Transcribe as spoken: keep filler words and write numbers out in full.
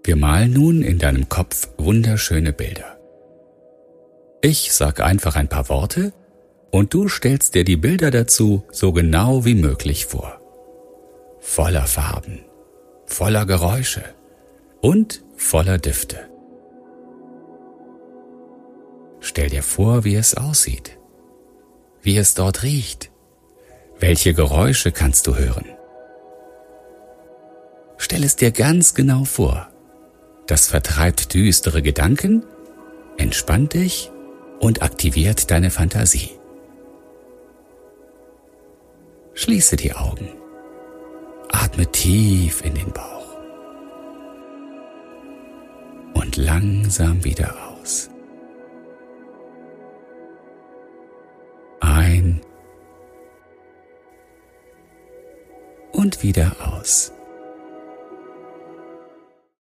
Wir malen nun in deinem Kopf wunderschöne Bilder. Ich sag einfach ein paar Worte und du stellst dir die Bilder dazu so genau wie möglich vor. Voller Farben, voller Geräusche und voller Düfte. Stell dir vor, wie es aussieht, wie es dort riecht. Welche Geräusche kannst du hören? Stell es dir ganz genau vor. Das vertreibt düstere Gedanken, entspannt dich und aktiviert deine Fantasie. Schließe die Augen. Atme tief in den Bauch. Und langsam wieder aus. Ein und wieder aus.